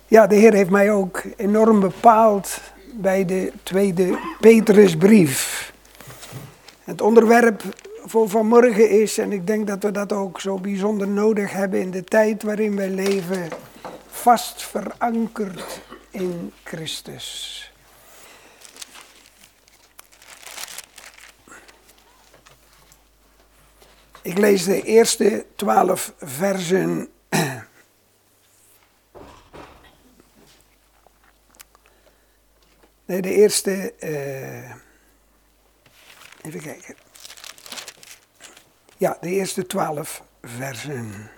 Ja, de Heer heeft mij ook enorm bepaald bij de tweede Petrusbrief. Het onderwerp voor vanmorgen is, en ik denk dat we dat ook zo bijzonder nodig hebben in de tijd waarin wij leven, vast verankerd in Christus. Ik lees de eerste 12 versen. Nee, de eerste, even kijken. Ja, de eerste 12 versen.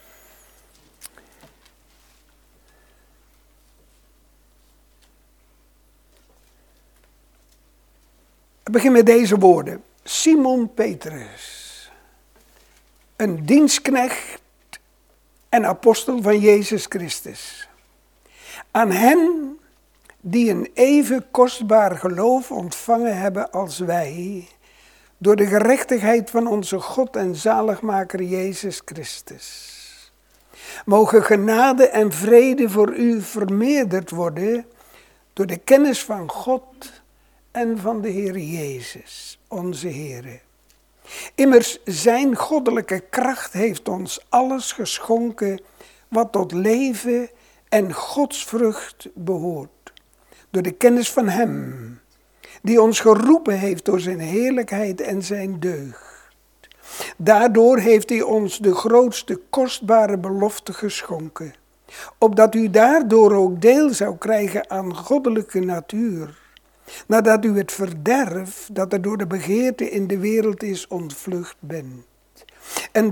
Ik begin met deze woorden. Simon Petrus, een dienstknecht en apostel van Jezus Christus. Aan hen die een even kostbaar geloof ontvangen hebben als wij, door de gerechtigheid van onze God en zaligmaker Jezus Christus. Mogen genade en vrede voor u vermeerderd worden door de kennis van God en van de Heer Jezus, onze Heer. Immers zijn goddelijke kracht heeft ons alles geschonken wat tot leven en godsvrucht behoort. Door de kennis van Hem, die ons geroepen heeft door zijn heerlijkheid en zijn deugd. Daardoor heeft Hij ons de grootste kostbare belofte geschonken, opdat u daardoor ook deel zou krijgen aan goddelijke natuur, nadat u het verderf dat er door de begeerte in de wereld is ontvlucht bent. En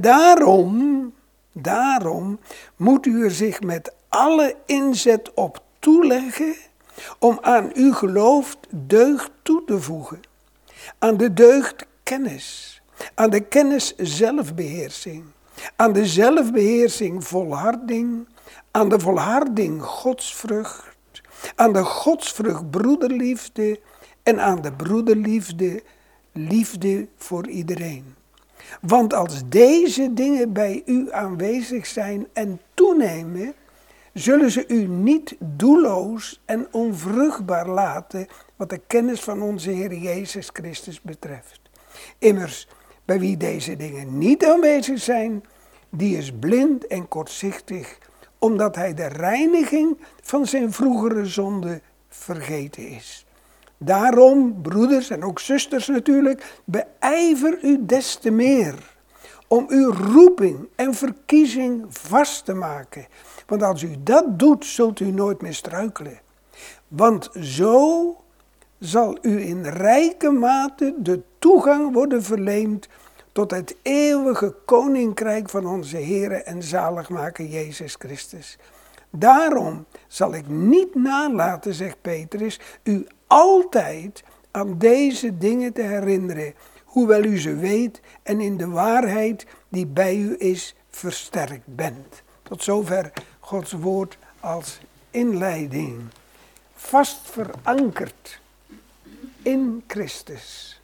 daarom moet u er zich met alle inzet op toeleggen om aan uw geloof deugd toe te voegen. Aan de deugd kennis. Aan de kennis zelfbeheersing. Aan de zelfbeheersing volharding. Aan de volharding godsvrucht. Aan de godsvrucht broederliefde. En aan de broederliefde liefde voor iedereen. Want als deze dingen bij u aanwezig zijn en toenemen, zullen ze u niet doelloos en onvruchtbaar laten wat de kennis van onze Heer Jezus Christus betreft. Immers, bij wie deze dingen niet aanwezig zijn, die is blind en kortzichtig, omdat hij de reiniging van zijn vroegere zonde vergeten is. Daarom, broeders en ook zusters natuurlijk, beijver u des te meer om uw roeping en verkiezing vast te maken. Want als u dat doet, zult u nooit meer struikelen. Want zo zal u in rijke mate de toegang worden verleend tot het eeuwige koninkrijk van onze Heere en zaligmaker Jezus Christus. Daarom zal ik niet nalaten, zegt Petrus, u altijd aan deze dingen te herinneren, hoewel u ze weet en in de waarheid die bij u is versterkt bent. Tot zover Gods woord als inleiding. Vast verankerd in Christus.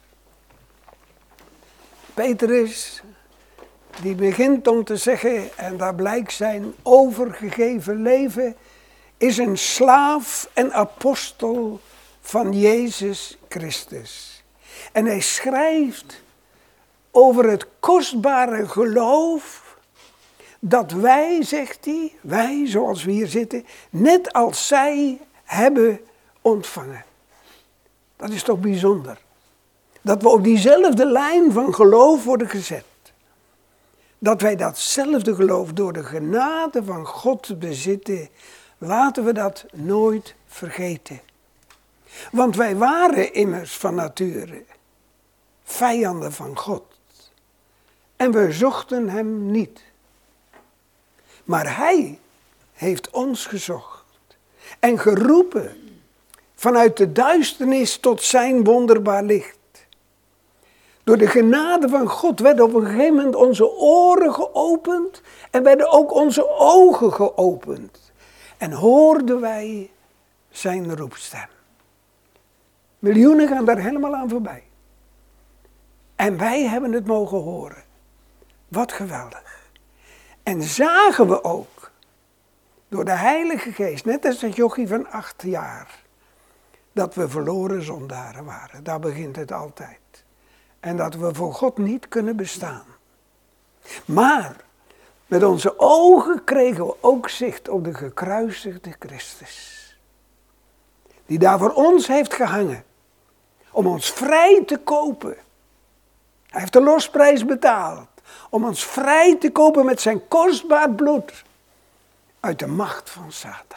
Petrus, die begint om te zeggen, en daar blijkt zijn overgegeven leven, is een slaaf en apostel van Jezus Christus. En hij schrijft over het kostbare geloof dat wij, zegt hij, wij zoals we hier zitten, net als zij hebben ontvangen. Dat is toch bijzonder. Dat we op diezelfde lijn van geloof worden gezet. Dat wij datzelfde geloof door de genade van God bezitten. Laten we dat nooit vergeten. Want wij waren immers van nature vijanden van God. En we zochten hem niet. Maar hij heeft ons gezocht en geroepen vanuit de duisternis tot zijn wonderbaar licht. Door de genade van God werden op een gegeven moment onze oren geopend en werden ook onze ogen geopend. En hoorden wij zijn roepstem. Miljoenen gaan daar helemaal aan voorbij. En wij hebben het mogen horen. Wat geweldig. En zagen we ook door de Heilige Geest, net als dat jochie van 8 jaar, dat we verloren zondaren waren. Daar begint het altijd. En dat we voor God niet kunnen bestaan. Maar met onze ogen kregen we ook zicht op de gekruisigde Christus. Die daar voor ons heeft gehangen. Om ons vrij te kopen. Hij heeft de losprijs betaald. Om ons vrij te kopen met zijn kostbaar bloed. Uit de macht van Satan.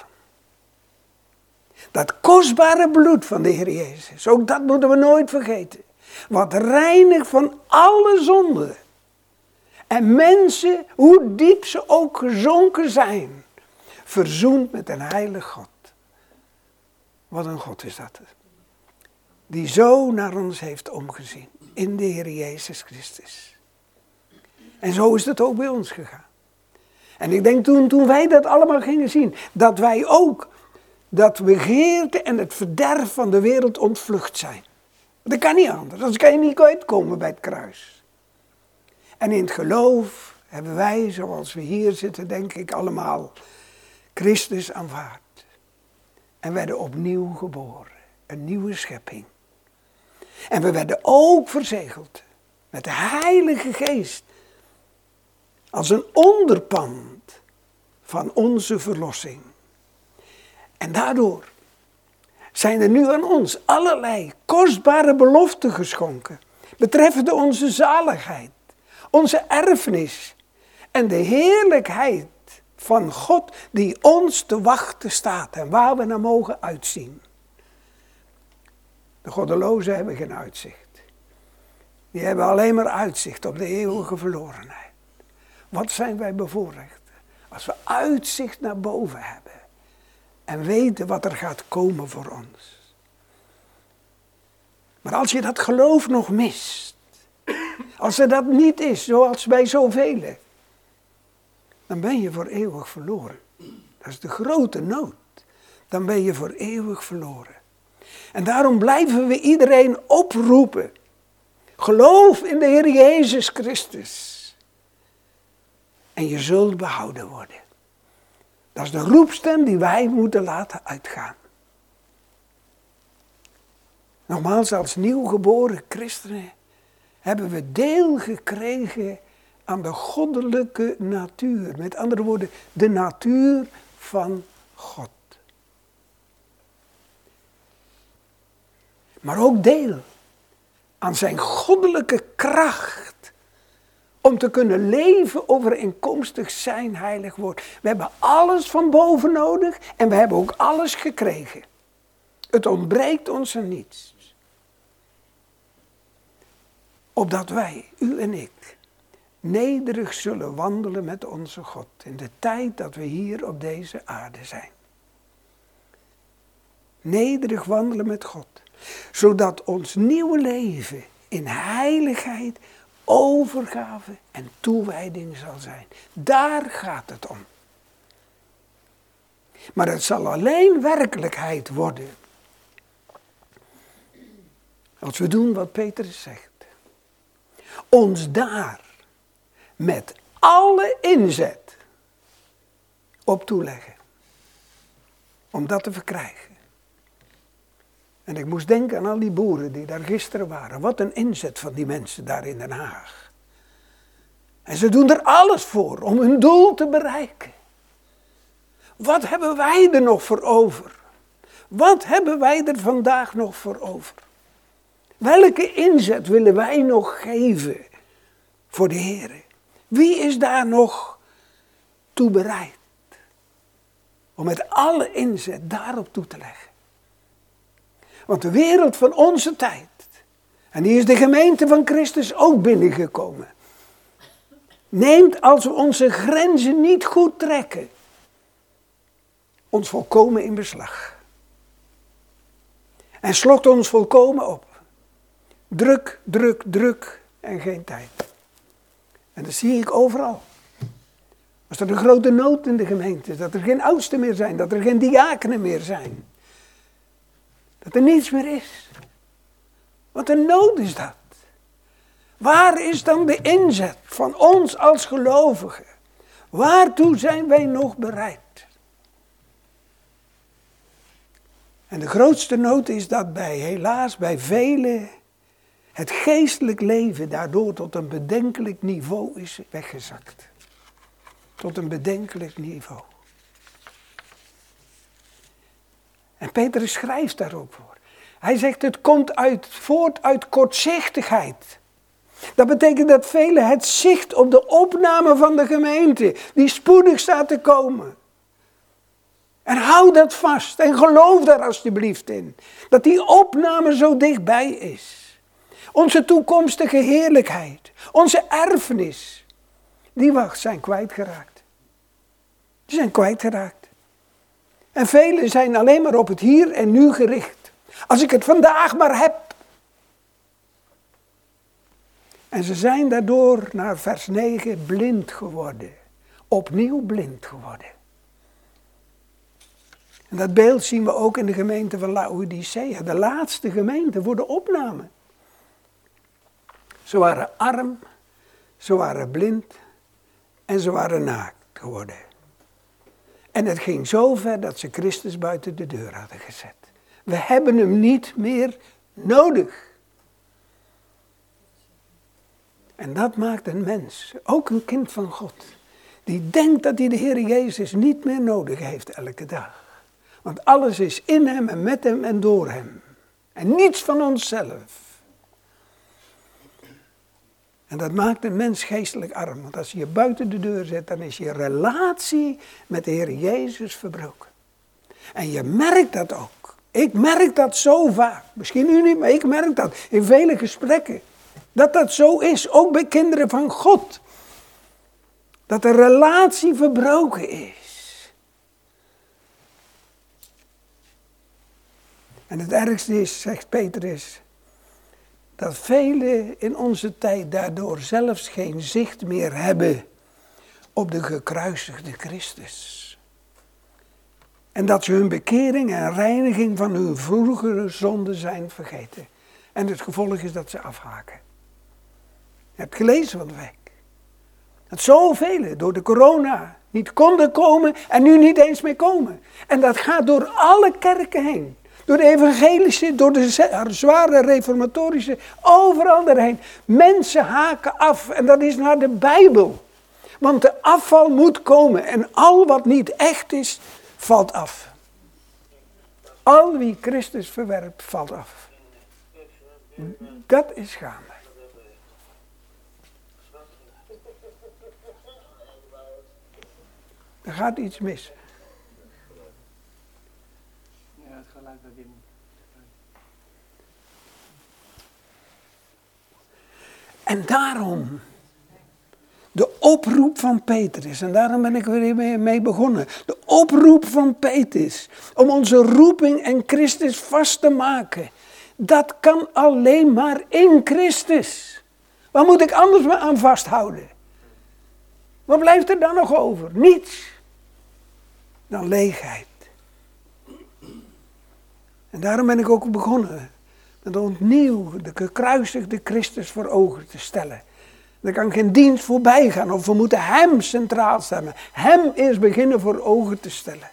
Dat kostbare bloed van de Heer Jezus. Ook dat moeten we nooit vergeten. Wat reinigt van alle zonden. En mensen, hoe diep ze ook gezonken zijn. Verzoend met een heilig God. Wat een God is dat. Die zo naar ons heeft omgezien. In de Heer Jezus Christus. En zo is het ook bij ons gegaan. En ik denk toen wij dat allemaal gingen zien. Dat wij ook dat begeerte en het verderf van de wereld ontvlucht zijn. Dat kan niet anders. Anders kan je niet uitkomen bij het kruis. En in het geloof hebben wij, zoals we hier zitten, denk ik allemaal, Christus aanvaard. En werden opnieuw geboren. Een nieuwe schepping. En we werden ook verzegeld met de Heilige Geest. Als een onderpand van onze verlossing. En daardoor zijn er nu aan ons allerlei kostbare beloften geschonken. Betreffende onze zaligheid, onze erfenis en de heerlijkheid van God die ons te wachten staat en waar we naar mogen uitzien. De goddelozen hebben geen uitzicht. Die hebben alleen maar uitzicht op de eeuwige verlorenheid. Wat zijn wij bevoorrecht als we uitzicht naar boven hebben en weten wat er gaat komen voor ons. Maar als je dat geloof nog mist, als er dat niet is, zoals bij zoveel, dan ben je voor eeuwig verloren. Dat is de grote nood. Dan ben je voor eeuwig verloren. En daarom blijven we iedereen oproepen. Geloof in de Heer Jezus Christus. En je zult behouden worden. Dat is de roepstem die wij moeten laten uitgaan. Nogmaals, als nieuwgeboren christenen hebben we deel gekregen aan de goddelijke natuur. Met andere woorden, de natuur van God. Maar ook deel aan zijn goddelijke kracht. Om te kunnen leven overeenkomstig zijn heilig woord. We hebben alles van boven nodig en we hebben ook alles gekregen. Het ontbreekt ons aan niets. Opdat wij, u en ik, nederig zullen wandelen met onze God. In de tijd dat we hier op deze aarde zijn. Nederig wandelen met God. Zodat ons nieuwe leven in heiligheid, overgave en toewijding zal zijn. Daar gaat het om. Maar het zal alleen werkelijkheid worden. Als we doen wat Petrus zegt. Ons daar met alle inzet op toeleggen. Om dat te verkrijgen. En ik moest denken aan al die boeren die daar gisteren waren. Wat een inzet van die mensen daar in Den Haag. En ze doen er alles voor om hun doel te bereiken. Wat hebben wij er nog voor over? Wat hebben wij er vandaag nog voor over? Welke inzet willen wij nog geven voor de Heer? Wie is daar nog toe bereid? Om met alle inzet daarop toe te leggen. Want de wereld van onze tijd, en die is de gemeente van Christus ook binnengekomen, neemt als we onze grenzen niet goed trekken, ons volkomen in beslag. En slokt ons volkomen op. Druk, druk, druk en geen tijd. En dat zie ik overal. Als er een grote nood in de gemeente is, dat er geen oudsten meer zijn, dat er geen diakenen meer zijn. Dat er niets meer is. Wat een nood is dat. Waar is dan de inzet van ons als gelovigen? Waartoe zijn wij nog bereid? En de grootste nood is dat helaas bij velen het geestelijk leven daardoor tot een bedenkelijk niveau is weggezakt. Tot een bedenkelijk niveau. En Petrus schrijft daar ook voor. Hij zegt het komt voort uit kortzichtigheid. Dat betekent dat velen het zicht op de opname van de gemeente, die spoedig staat te komen. En hou dat vast en geloof daar alsjeblieft in. Dat die opname zo dichtbij is. Onze toekomstige heerlijkheid, onze erfenis, die zijn kwijtgeraakt. Die zijn kwijtgeraakt. En velen zijn alleen maar op het hier en nu gericht. Als ik het vandaag maar heb. En ze zijn daardoor, naar vers 9, blind geworden. Opnieuw blind geworden. En dat beeld zien we ook in de gemeente van Laodicea. De laatste gemeente voor de opname. Ze waren arm, ze waren blind en ze waren naakt geworden. En het ging zo ver dat ze Christus buiten de deur hadden gezet. We hebben hem niet meer nodig. En dat maakt een mens, ook een kind van God, die denkt dat hij de Heer Jezus niet meer nodig heeft elke dag. Want alles is in hem en met hem en door hem. En niets van onszelf. En dat maakt een mens geestelijk arm. Want als je je buiten de deur zet, dan is je relatie met de Heer Jezus verbroken. En je merkt dat ook. Ik merk dat zo vaak. Misschien u niet, maar ik merk dat in vele gesprekken. Dat dat zo is, ook bij kinderen van God. Dat de relatie verbroken is. En het ergste is, zegt Petrus, dat velen in onze tijd daardoor zelfs geen zicht meer hebben op de gekruisigde Christus. En dat ze hun bekering en reiniging van hun vroegere zonden zijn vergeten. En het gevolg is dat ze afhaken. Je hebt gelezen van de week. Dat zoveel door de corona niet konden komen en nu niet eens meer komen. En dat gaat door alle kerken heen. Door de evangelische, door de zware reformatorische, overal erheen. Mensen haken af en dat is naar de Bijbel. Want de afval moet komen en al wat niet echt is, valt af. Al wie Christus verwerpt, valt af. Dat is gaande. Er gaat iets mis. Ja, het geluid bij Wim. En daarom, de oproep van Petrus, en daarom ben ik weer mee begonnen. De oproep van Petrus, om onze roeping en Christus vast te maken. Dat kan alleen maar in Christus. Waar moet ik anders me aan vasthouden? Wat blijft er dan nog over? Niets. Dan leegheid. En daarom ben ik ook begonnen met opnieuw de gekruisigde Christus voor ogen te stellen. Er kan geen dienst voorbij gaan of we moeten hem centraal stellen. Hem eerst beginnen voor ogen te stellen.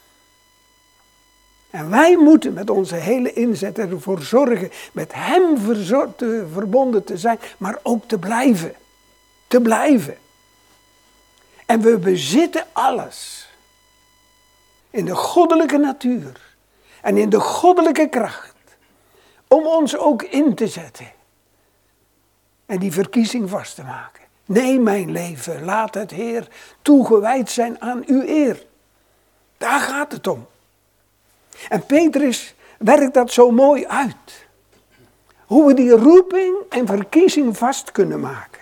En wij moeten met onze hele inzet ervoor zorgen met hem verbonden te zijn, maar ook te blijven. Te blijven. En we bezitten alles. In de goddelijke natuur. En in de goddelijke kracht. Om ons ook in te zetten. En die verkiezing vast te maken. Nee, mijn leven, laat het Heer toegewijd zijn aan uw eer. Daar gaat het om. En Petrus werkt dat zo mooi uit. Hoe we die roeping en verkiezing vast kunnen maken.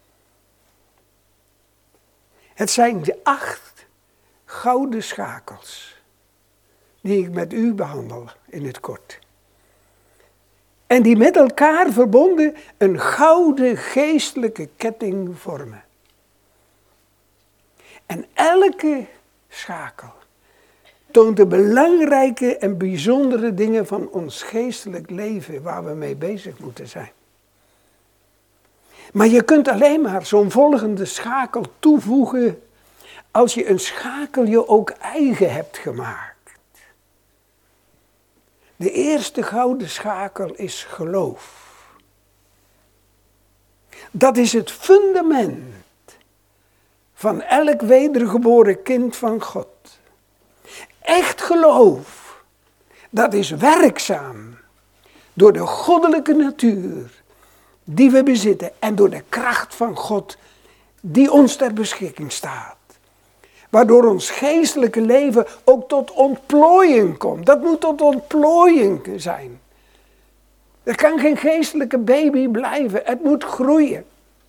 Het zijn de 8 gouden schakels. Die ik met u behandel in het kort. En die met elkaar verbonden een gouden geestelijke ketting vormen. En elke schakel toont de belangrijke en bijzondere dingen van ons geestelijk leven waar we mee bezig moeten zijn. Maar je kunt alleen maar zo'n volgende schakel toevoegen als je een schakel je ook eigen hebt gemaakt. De eerste gouden schakel is geloof. Dat is het fundament van elk wedergeboren kind van God. Echt geloof, dat is werkzaam door de goddelijke natuur die we bezitten en door de kracht van God die ons ter beschikking staat. Waardoor ons geestelijke leven ook tot ontplooiing komt. Dat moet tot ontplooiing zijn. Er kan geen geestelijke baby blijven, het moet groeien.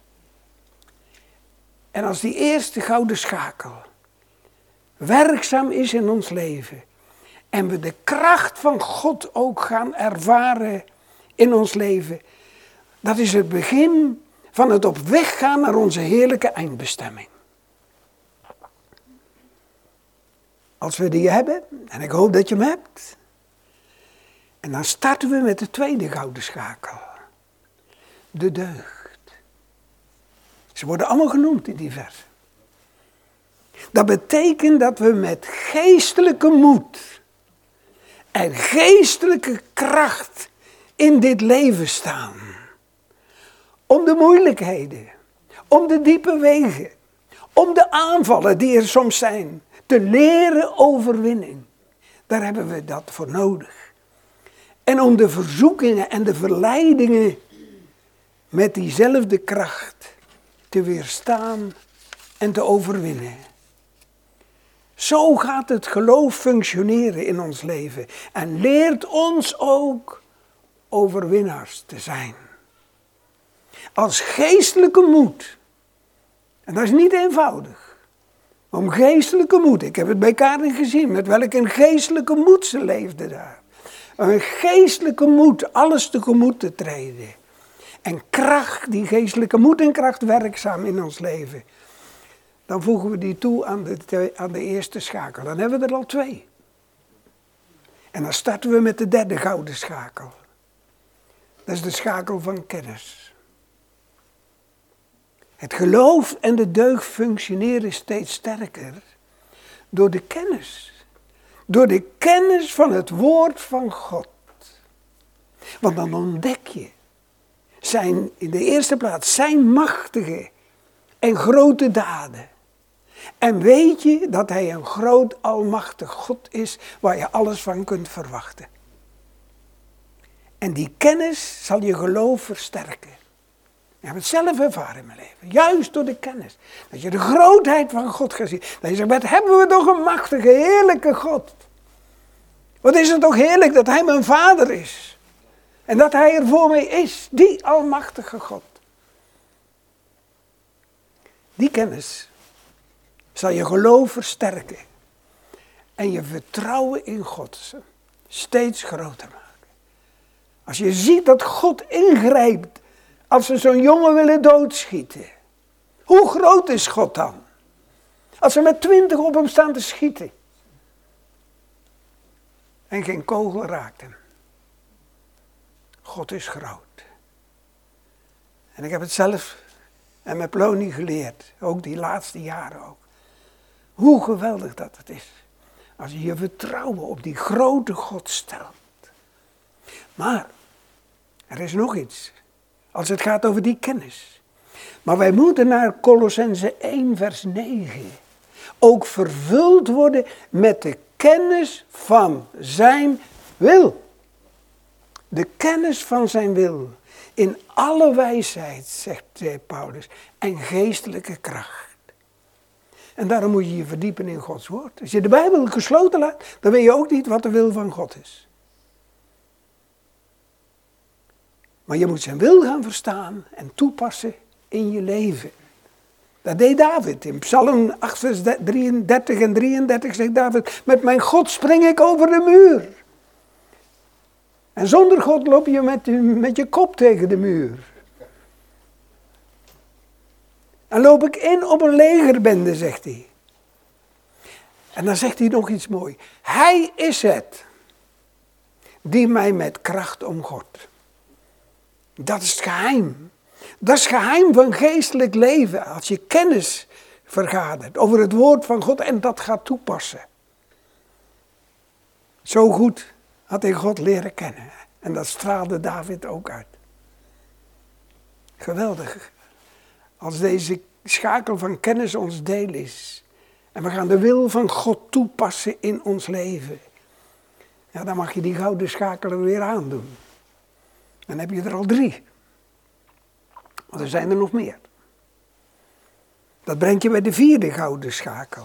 En als die eerste gouden schakel werkzaam is in ons leven en we de kracht van God ook gaan ervaren in ons leven, dat is het begin van het op weg gaan naar onze heerlijke eindbestemming. Als we die hebben, en ik hoop dat je hem hebt, en dan starten we met de tweede gouden schakel. De deugd. Ze worden allemaal genoemd in die versen. Dat betekent dat we met geestelijke moed en geestelijke kracht in dit leven staan. Om de moeilijkheden, om de diepe wegen, om de aanvallen die er soms zijn, te leren overwinnen. Daar hebben we dat voor nodig. En om de verzoekingen en de verleidingen met diezelfde kracht te weerstaan en te overwinnen. Zo gaat het geloof functioneren in ons leven en leert ons ook overwinnaars te zijn. Als geestelijke moed, en dat is niet eenvoudig, om geestelijke moed, ik heb het bij Karin gezien, met welk een geestelijke moed ze leefde daar. Een geestelijke moed, alles tegemoet te treden. En kracht, die geestelijke moed en kracht werkzaam in ons leven. Dan voegen we die toe aan de eerste schakel. Dan hebben we er al 2. En dan starten we met de derde gouden schakel. Dat is de schakel van kennis. Het geloof en de deugd functioneren steeds sterker door de kennis. Door de kennis van het woord van God. Want dan ontdek je in de eerste plaats zijn machtige en grote daden. En weet je dat hij een groot almachtig God is waar je alles van kunt verwachten. En die kennis zal je geloof versterken. Ik heb het zelf ervaren in mijn leven. Juist door de kennis. Dat je de grootheid van God gaat zien. Dat je zegt, wat hebben we toch een machtige, heerlijke God. Wat is het toch heerlijk dat hij mijn vader is. En dat hij er voor mij is. Die almachtige God. Die kennis zal je geloof versterken. En je vertrouwen in God steeds groter maken. Als je ziet dat God ingrijpt als ze zo'n jongen willen doodschieten. Hoe groot is God dan? Als ze met 20 op hem staan te schieten. En geen kogel raakt hem. God is groot. En ik heb het zelf en met Plony geleerd. Ook die laatste jaren ook. Hoe geweldig dat het is. Als je je vertrouwen op die grote God stelt. Maar er is nog iets. Als het gaat over die kennis. Maar wij moeten naar Kolossenzen 1 vers 9. Ook vervuld worden met de kennis van zijn wil. De kennis van zijn wil. In alle wijsheid, zegt Paulus. En geestelijke kracht. En daarom moet je je verdiepen in Gods woord. Als je de Bijbel gesloten laat, dan weet je ook niet wat de wil van God is. Maar je moet zijn wil gaan verstaan en toepassen in je leven. Dat deed David. In Psalm 8 vers 33 en 33 zegt David, met mijn God spring ik over de muur. En zonder God loop je met je kop tegen de muur. En loop ik in op een legerbende, zegt hij. En dan zegt hij nog iets moois. Hij is het die mij met kracht omgort. Dat is het geheim. Dat is het geheim van geestelijk leven. Als je kennis vergadert over het woord van God en dat gaat toepassen. Zo goed had hij God leren kennen. En dat straalde David ook uit. Geweldig. Als deze schakel van kennis ons deel is. En we gaan de wil van God toepassen in ons leven. Ja, dan mag je die gouden schakel er weer aandoen. Dan heb je er al 3. Want er zijn er nog meer. Dat brengt je bij de 4e gouden schakel.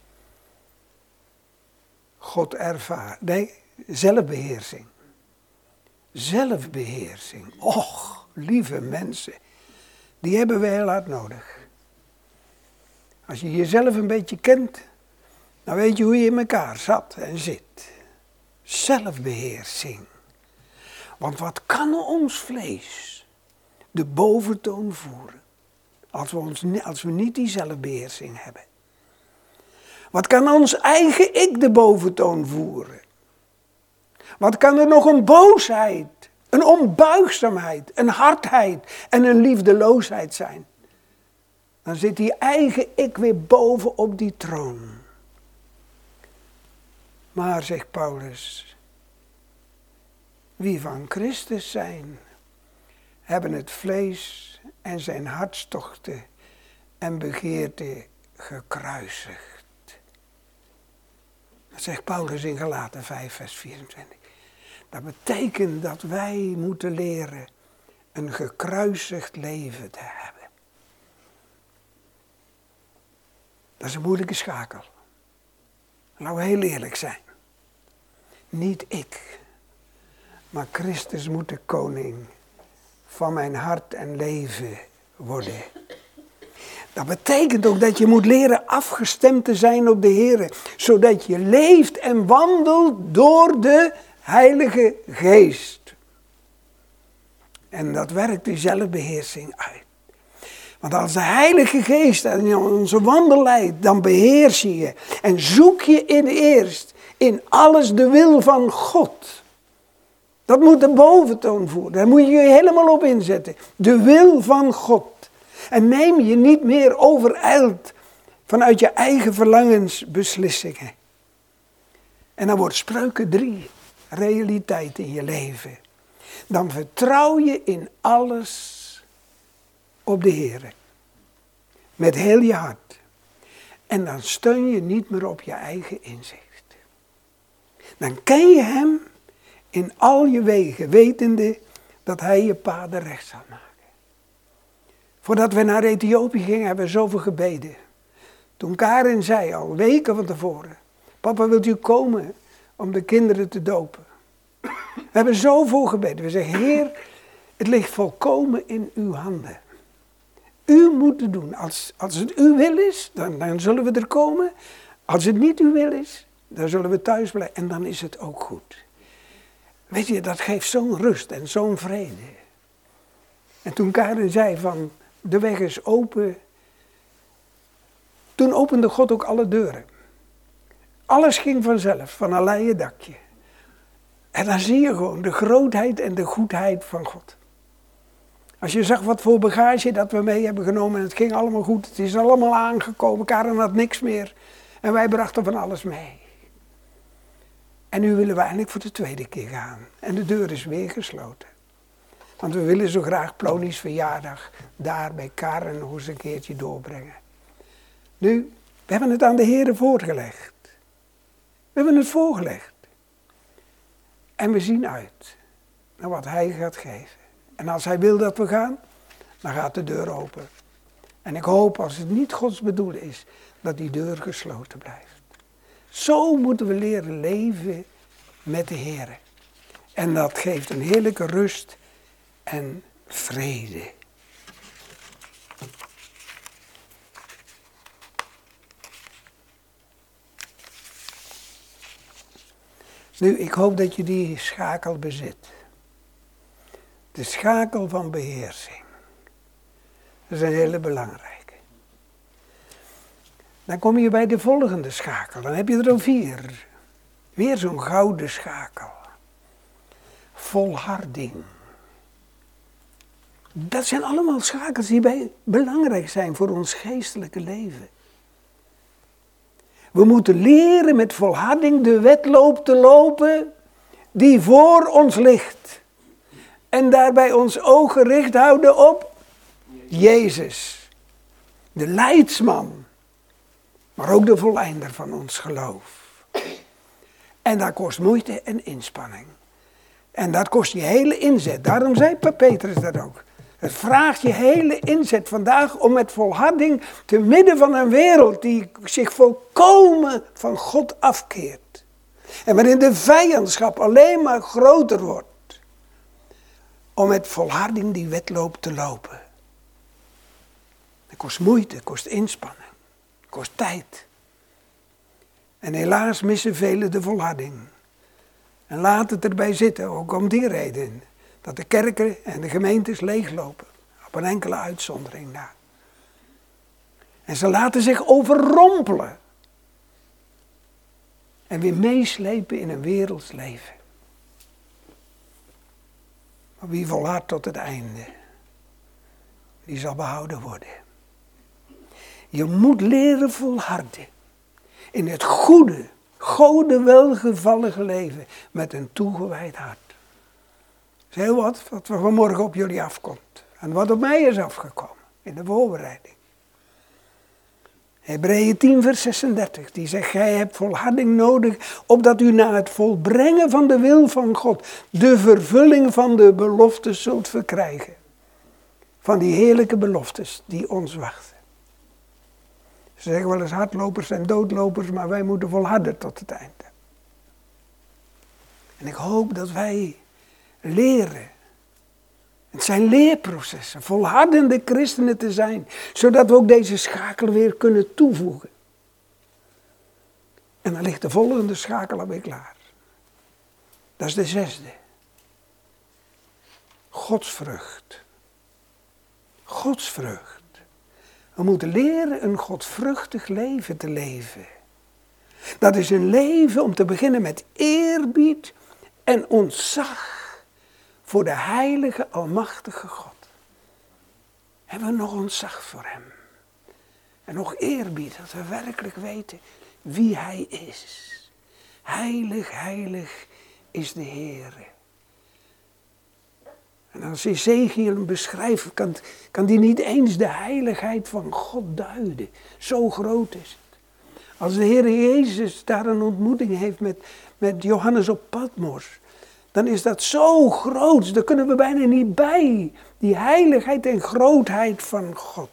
God ervaart. Nee, zelfbeheersing. Zelfbeheersing. Och, lieve mensen. Die hebben we heel hard nodig. Als je jezelf een beetje kent, dan weet je hoe je in elkaar zat en zit. Zelfbeheersing. Want wat kan ons vlees de boventoon voeren? Als we niet die zelfbeheersing hebben. Wat kan ons eigen ik de boventoon voeren? Wat kan er nog een boosheid, een onbuigzaamheid, een hardheid en een liefdeloosheid zijn? Dan zit die eigen ik weer boven op die troon. Maar, zegt Paulus, wie van Christus zijn, hebben het vlees en zijn hartstochten en begeerten gekruisigd. Dat zegt Paulus in Galaten 5, vers 24. Dat betekent dat wij moeten leren een gekruisigd leven te hebben. Dat is een moeilijke schakel. Laten we heel eerlijk zijn. Niet ik, maar Christus moet de koning van mijn hart en leven worden. Dat betekent ook dat je moet leren afgestemd te zijn op de Heer, zodat je leeft en wandelt door de Heilige Geest. En dat werkt die zelfbeheersing uit. Want als de Heilige Geest in onze wandel leidt, dan beheers je je. En zoek je eerst in alles de wil van God. Dat moet de boventoon voeren. Daar moet je je helemaal op inzetten. De wil van God. En neem je niet meer overijld vanuit je eigen verlangens beslissingen. En dan wordt Spreuken 3 realiteit in je leven. Dan vertrouw je in alles op de Heer. Met heel je hart. En dan steun je niet meer op je eigen inzicht. Dan ken je hem in al je wegen, wetende dat hij je paden recht zal maken. Voordat we naar Ethiopië gingen, hebben we zoveel gebeden. Toen Karin zei, al weken van tevoren, papa, wilt u komen om de kinderen te dopen? We hebben zoveel gebeden. We zeggen, Heer, het ligt volkomen in uw handen. U moet het doen. Als het uw wil is, dan zullen we er komen. Als het niet uw wil is, dan zullen we thuis blijven. En dan is het ook goed. Weet je, dat geeft zo'n rust en zo'n vrede. En toen Karin zei van, de weg is open. Toen opende God ook alle deuren. Alles ging vanzelf, van een leien dakje. En dan zie je gewoon de grootheid en de goedheid van God. Als je zag wat voor bagage dat we mee hebben genomen en het ging allemaal goed. Het is allemaal aangekomen, Karen had niks meer. En wij brachten van alles mee. En nu willen we eindelijk voor de tweede keer gaan. En de deur is weer gesloten. Want we willen zo graag Ploni's verjaardag daar bij Karen nog eens een keertje doorbrengen. Nu, we hebben het aan de Heer voorgelegd. We hebben het voorgelegd. En we zien uit naar wat Hij gaat geven. En als Hij wil dat we gaan, dan gaat de deur open. En ik hoop, als het niet Gods bedoeling is, dat die deur gesloten blijft. Zo moeten we leren leven met de Heer. En dat geeft een heerlijke rust en vrede. Nu, ik hoop dat je die schakel bezit. De schakel van beheersing. Dat is een hele belangrijke. Dan kom je bij de volgende schakel. Dan heb je er al 4. Weer zo'n gouden schakel. Volharding. Dat zijn allemaal schakels die belangrijk zijn voor ons geestelijke leven. We moeten leren met volharding de wedloop te lopen die voor ons ligt. En daarbij ons oog gericht houden op Jezus. De leidsman. Maar ook de voleinder van ons geloof. En dat kost moeite en inspanning. En dat kost je hele inzet. Daarom zei Petrus dat ook. Het vraagt je hele inzet vandaag om met volharding te midden van een wereld die zich volkomen van God afkeert. En waarin de vijandschap alleen maar groter wordt. Om met volharding die wedloop te lopen. Het kost moeite, het kost inspanning, het kost tijd. En helaas missen velen de volharding. En laat het erbij zitten, ook om die reden. Dat de kerken en de gemeentes leeglopen. Op een enkele uitzondering na. En ze laten zich overrompelen. En weer meeslepen in een werelds leven. Maar wie volhardt tot het einde, die zal behouden worden. Je moet leren volharden. In het goede, Gode welgevallige leven met een toegewijd hart. Dat is heel wat we vanmorgen op jullie afkomt. En wat op mij is afgekomen in de voorbereiding. Hebreeën 10 vers 36, die zegt, gij hebt volharding nodig, opdat u na het volbrengen van de wil van God, de vervulling van de beloftes zult verkrijgen. Van die heerlijke beloftes die ons wachten. Ze zeggen wel eens hardlopers zijn doodlopers, maar wij moeten volharden tot het einde. En ik hoop dat wij leren. Het zijn leerprocessen, volhardende christenen te zijn, zodat we ook deze schakel weer kunnen toevoegen. En dan ligt de volgende schakel alweer klaar. Dat is de 6e. Godsvrucht. Godsvrucht. We moeten leren een godvruchtig leven te leven. Dat is een leven om te beginnen met eerbied en ontzag voor de heilige, almachtige God. Hebben we nog ontzag voor hem. En nog eerbied, dat we werkelijk weten wie hij is. Heilig, heilig is de Heere. En als Ezekiel hem beschrijft, kan die niet eens de heiligheid van God duiden. Zo groot is het. Als de Heer Jezus daar een ontmoeting heeft met Johannes op Patmos, dan is dat zo groot, daar kunnen we bijna niet bij. Die heiligheid en grootheid van God.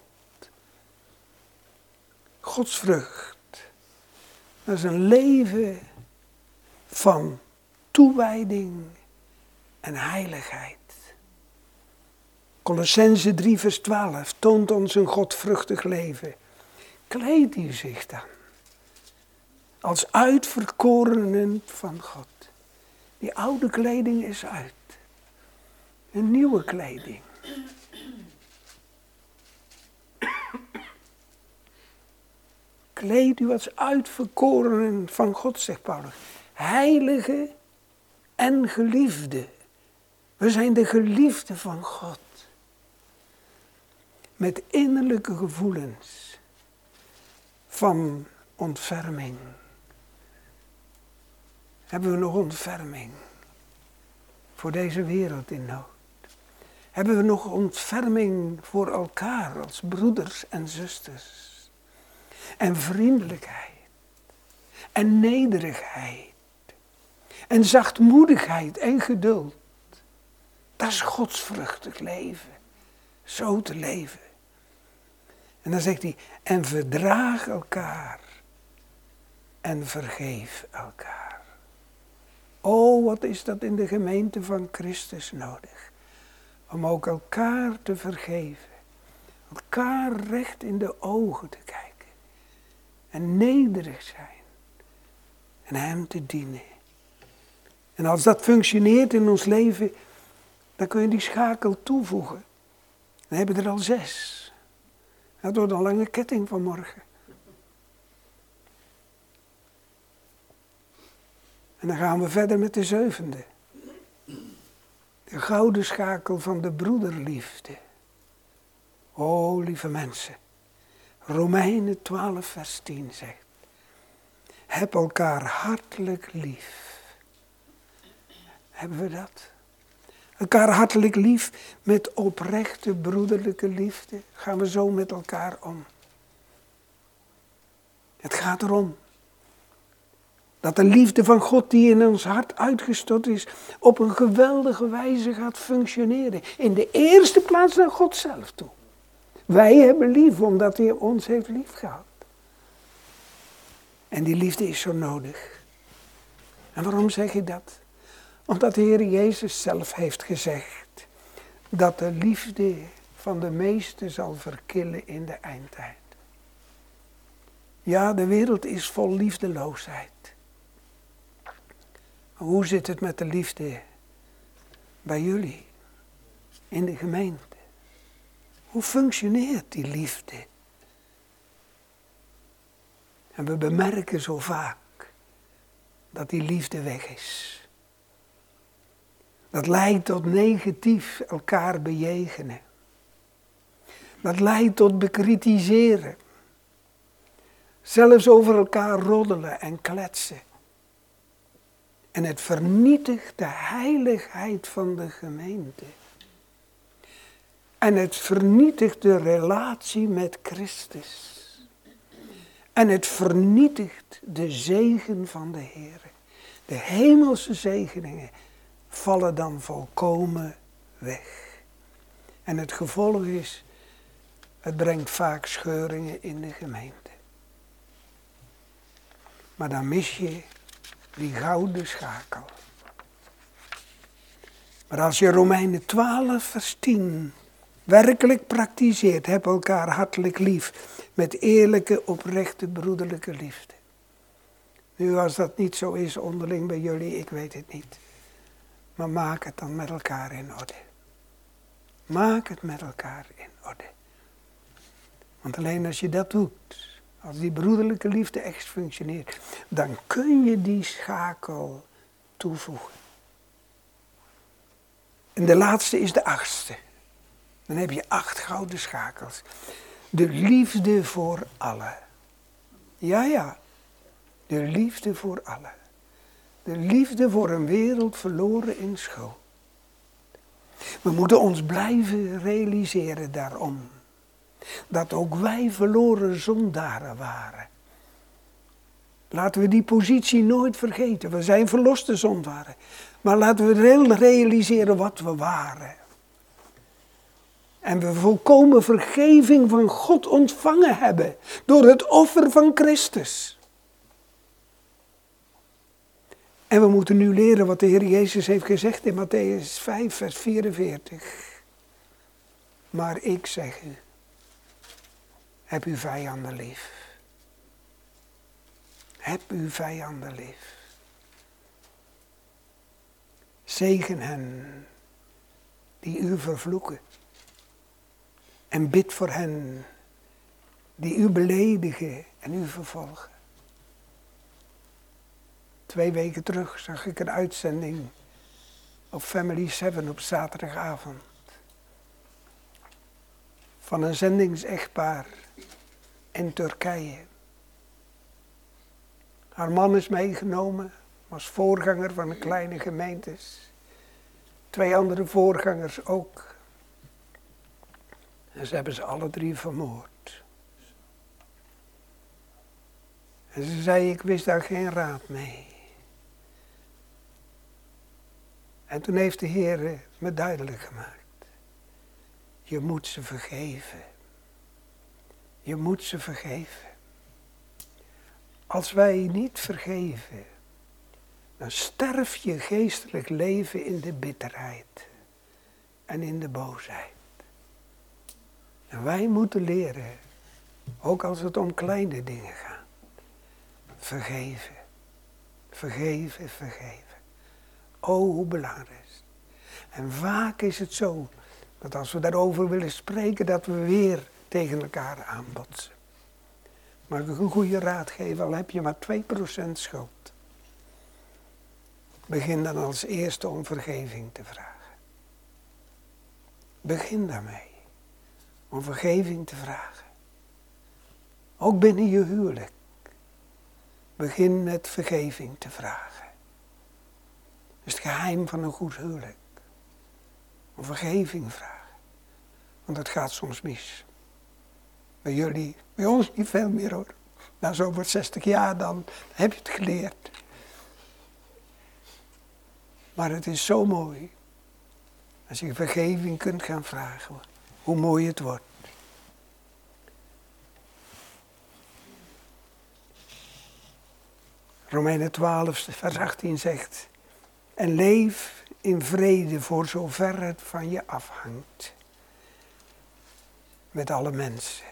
Godsvrucht. Dat is een leven van toewijding en heiligheid. Kolossenzen 3 vers 12 toont ons een godvruchtig leven. Kleed u zich dan als uitverkorenen van God. Die oude kleding is uit. Een nieuwe kleding. Kleed u als uitverkorenen van God, zegt Paulus. Heilige en geliefde. We zijn de geliefden van God. Met innerlijke gevoelens van ontferming. Hebben we nog ontferming voor deze wereld in nood? Hebben we nog ontferming voor elkaar als broeders en zusters? En vriendelijkheid. En nederigheid. En zachtmoedigheid en geduld. Dat is godsvruchtig leven. Zo te leven. En dan zegt hij, en verdraag elkaar. En vergeef elkaar. Oh, wat is dat in de gemeente van Christus nodig. Om ook elkaar te vergeven. Elkaar recht in de ogen te kijken. En nederig zijn. En hem te dienen. En als dat functioneert in ons leven, dan kun je die schakel toevoegen. Dan hebben we er al 6. Dat wordt een lange ketting vanmorgen. En dan gaan we verder met de 7e. De gouden schakel van de broederliefde. O, lieve mensen. Romeinen 12 vers 10 zegt. Heb elkaar hartelijk lief. Hebben we dat? Elkaar hartelijk lief met oprechte broederlijke liefde. Gaan we zo met elkaar om. Het gaat erom dat de liefde van God die in ons hart uitgestort is, op een geweldige wijze gaat functioneren. In de eerste plaats naar God zelf toe. Wij hebben lief omdat hij ons heeft liefgehad. En die liefde is zo nodig. En waarom zeg ik dat? Omdat de Heer Jezus zelf heeft gezegd dat de liefde van de meesten zal verkillen in de eindtijd. Ja, de wereld is vol liefdeloosheid. Maar hoe zit het met de liefde bij jullie in de gemeente? Hoe functioneert die liefde? En we bemerken zo vaak dat die liefde weg is. Dat leidt tot negatief elkaar bejegenen. Dat leidt tot bekritiseren. Zelfs over elkaar roddelen en kletsen. En het vernietigt de heiligheid van de gemeente. En het vernietigt de relatie met Christus. En het vernietigt de zegen van de Heer. De hemelse zegeningen vallen dan volkomen weg. En het gevolg is, het brengt vaak scheuringen in de gemeente. Maar dan mis je die gouden schakel. Maar als je Romeinen 12 vers 10 werkelijk praktiseert, heb elkaar hartelijk lief met eerlijke, oprechte, broederlijke liefde. Nu als dat niet zo is onderling bij jullie, ik weet het niet. Maar maak het dan met elkaar in orde. Maak het met elkaar in orde. Want alleen als je dat doet, als die broederlijke liefde echt functioneert, dan kun je die schakel toevoegen. En de laatste is de 8e. Dan heb je 8 gouden schakels. De liefde voor allen. Ja. De liefde voor allen. De liefde voor een wereld verloren in schuld. We moeten ons blijven realiseren daarom. Dat ook wij verloren zondaren waren. Laten we die positie nooit vergeten. We zijn verloste zondaren. Maar laten we realiseren wat we waren. En we volkomen vergeving van God ontvangen hebben. Door het offer van Christus. En we moeten nu leren wat de Heer Jezus heeft gezegd in Mattheüs 5 vers 44. Maar ik zeg u. Heb uw vijanden lief. Heb uw vijanden lief. Zegen hen die u vervloeken. En bid voor hen die u beledigen en u vervolgen. 2 weken terug zag ik een uitzending op Family 7 op zaterdagavond. Van een zendingsechtpaar in Turkije. Haar man is meegenomen, was voorganger van een kleine gemeentes. 2 andere voorgangers ook. En ze hebben ze alle 3 vermoord. En ze zei, ik wist daar geen raad mee. En toen heeft de Heer me duidelijk gemaakt. Je moet ze vergeven. Je moet ze vergeven. Als wij niet vergeven, dan sterf je geestelijk leven in de bitterheid en in de boosheid. En wij moeten leren, ook als het om kleine dingen gaat, vergeven. Vergeven, vergeven. Oh, hoe belangrijk is. En vaak is het zo, dat als we daarover willen spreken, dat we weer tegen elkaar aanbotsen. Mag ik een goede raad geven, al heb je maar 2% schuld. Begin dan als eerste om vergeving te vragen. Begin daarmee. Om vergeving te vragen. Ook binnen je huwelijk. Begin met vergeving te vragen. is het geheim van een goed huwelijk. Om vergeving vragen. Want het gaat soms mis. Bij jullie, bij ons niet veel meer hoor. Na zo voor 60 jaar dan heb je het geleerd. Maar het is zo mooi. Als je vergeving kunt gaan vragen. Hoe mooi het wordt. Romeinen 12 vers 18 zegt. En leef in vrede voor zover het van je afhangt. Met alle mensen.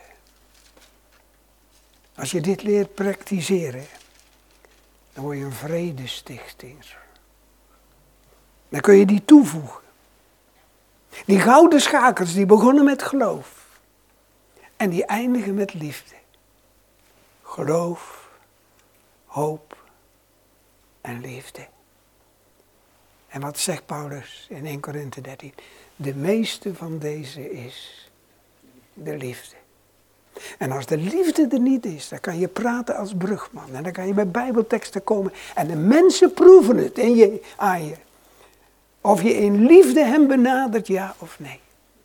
Als je dit leert praktiseren, dan word je een vredestichter. Dan kun je die toevoegen. Die gouden schakels die begonnen met geloof. En die eindigen met liefde. Geloof, hoop en liefde. En wat zegt Paulus in 1 Korinthe 13? De meeste van deze is de liefde. En als de liefde er niet is, dan kan je praten als brugman. En dan kan je bij bijbelteksten komen. En de mensen proeven het aan je. Of je in liefde hem benadert, ja of nee.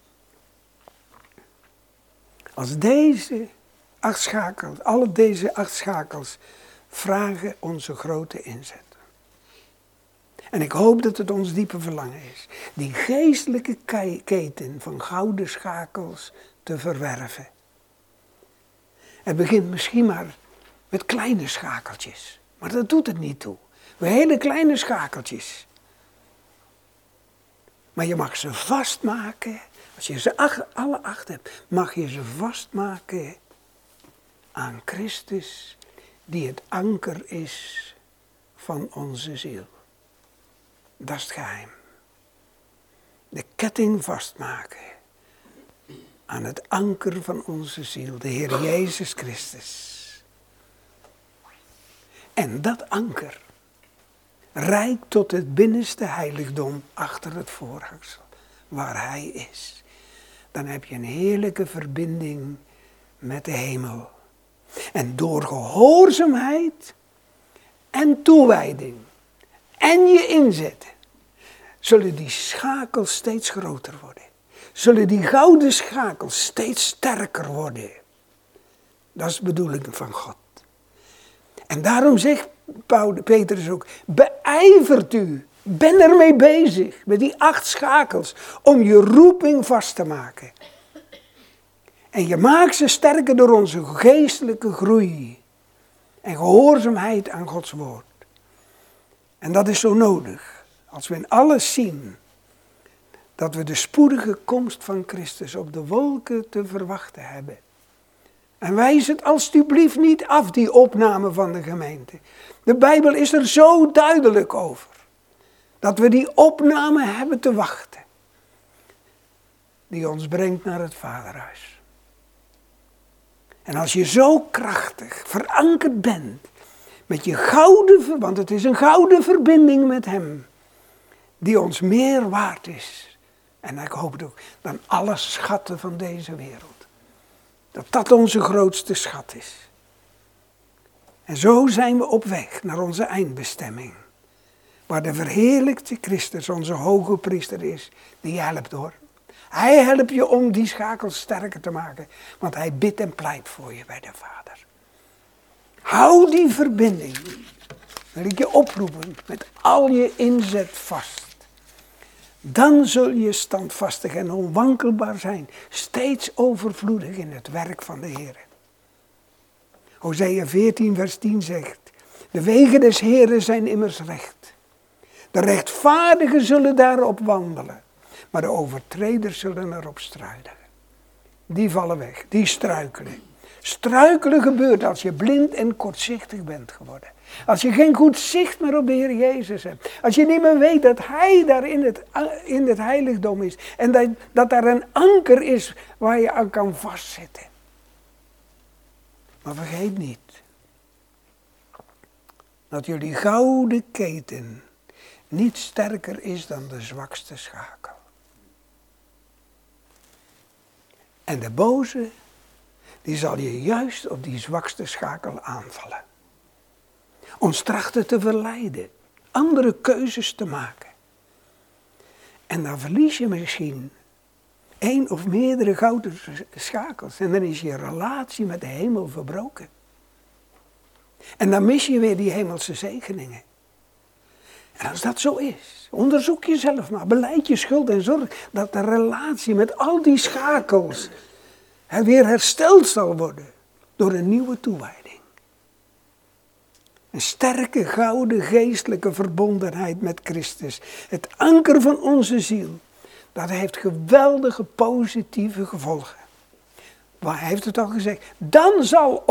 Als deze 8 schakels, alle deze 8 schakels, vragen onze grote inzet. En ik hoop dat het ons diepe verlangen is. Die geestelijke keten van gouden schakels te verwerven. Het begint misschien maar met kleine schakeltjes. Maar dat doet het niet toe. Hele kleine schakeltjes. Maar je mag ze vastmaken. Als je ze alle 8 hebt, mag je ze vastmaken aan Christus. Die het anker is van onze ziel. Dat is het geheim. De ketting vastmaken. Aan het anker van onze ziel, de Heer Jezus Christus. En dat anker reikt tot het binnenste heiligdom achter het voorhangsel, waar Hij is. Dan heb je een heerlijke verbinding met de hemel. En door gehoorzaamheid en toewijding en je inzetten, zullen die schakels steeds groter worden. Zullen die gouden schakels steeds sterker worden. Dat is de bedoeling van God. En daarom zegt Petrus ook, beijvert u, ben ermee bezig met die 8 schakels om je roeping vast te maken. En je maakt ze sterker door onze geestelijke groei en gehoorzaamheid aan Gods woord. En dat is zo nodig, als we in alles zien dat we de spoedige komst van Christus op de wolken te verwachten hebben. En wijs het alstublieft niet af, die opname van de gemeente. De Bijbel is er zo duidelijk over. Dat we die opname hebben te wachten. Die ons brengt naar het Vaderhuis. En als je zo krachtig verankerd bent met je gouden, want het is een gouden verbinding met Hem. Die ons meer waard is. En ik hoop het ook, dan alle schatten van deze wereld. Dat dat onze grootste schat is. En zo zijn we op weg naar onze eindbestemming. Waar de verheerlijkte Christus onze hoge priester is. Die helpt hoor. Hij helpt je om die schakels sterker te maken. Want hij bidt en pleit voor je bij de Vader. Hou die verbinding. Wil ik je oproepen met al je inzet vast. Dan zul je standvastig en onwankelbaar zijn. Steeds overvloedig in het werk van de Heer. Hosea 14 vers 10 zegt. De wegen des Heeren zijn immers recht. De rechtvaardigen zullen daarop wandelen. Maar de overtreders zullen erop struikelen. Die vallen weg, die struikelen. Struikelen gebeurt als je blind en kortzichtig bent geworden. Als je geen goed zicht meer op de Heer Jezus hebt. Als je niet meer weet dat Hij daar in het heiligdom is. En dat daar een anker is waar je aan kan vastzitten. Maar vergeet niet. Dat jullie gouden keten niet sterker is dan de zwakste schakel. En de boze, die zal je juist op die zwakste schakel aanvallen. Ons trachten te verleiden. andere keuzes te maken. En dan verlies je misschien 1 of meerdere gouden schakels. En dan is je relatie met de hemel verbroken. En dan mis je weer die hemelse zegeningen. En als dat zo is, onderzoek jezelf maar. Belijd je schuld en zorg dat de relatie met al die schakels weer hersteld zal worden. Door een nieuwe toewijding. Een sterke, gouden, geestelijke verbondenheid met Christus. Het anker van onze ziel. Dat heeft geweldige positieve gevolgen. Maar hij heeft het al gezegd. Dan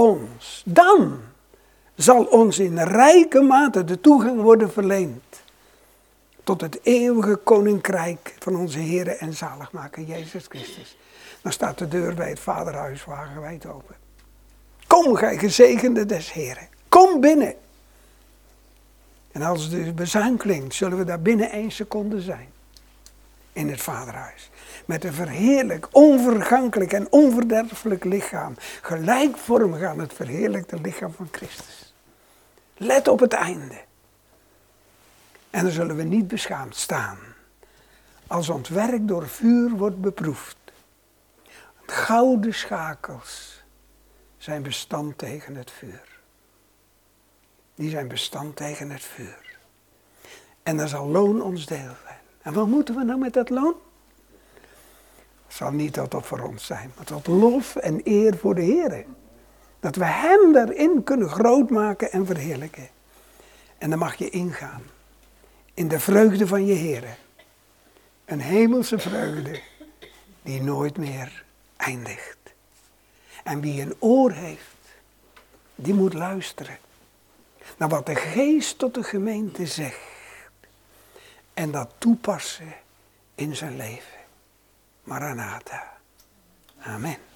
zal ons in rijke mate de toegang worden verleend. Tot het eeuwige koninkrijk van onze Heere en zaligmaker Jezus Christus. Dan staat de deur bij het Vaderhuis wagenwijd open. Kom, gij gezegende des Heeren. Kom binnen. En als de bezuin klinkt, zullen we daar binnen 1 seconde zijn. In het Vaderhuis. Met een verheerlijk, onvergankelijk en onverderfelijk lichaam. Gelijkvormig aan het verheerlijkte lichaam van Christus. Let op het einde. En dan zullen we niet beschaamd staan. Als ons werk door vuur wordt beproefd. Gouden schakels zijn bestand tegen het vuur. Die zijn bestand tegen het vuur. En dan zal loon ons deel zijn. En wat moeten we nou met dat loon? Het zal niet tot voor ons zijn, maar tot lof en eer voor de Heer. Dat we Hem daarin kunnen grootmaken en verheerlijken. En dan mag je ingaan. In de vreugde van je Heer. Een hemelse vreugde die nooit meer eindigt. En wie een oor heeft, die moet luisteren. Naar wat de Geest tot de gemeente zegt. En dat toepassen in zijn leven. Maranatha. Amen.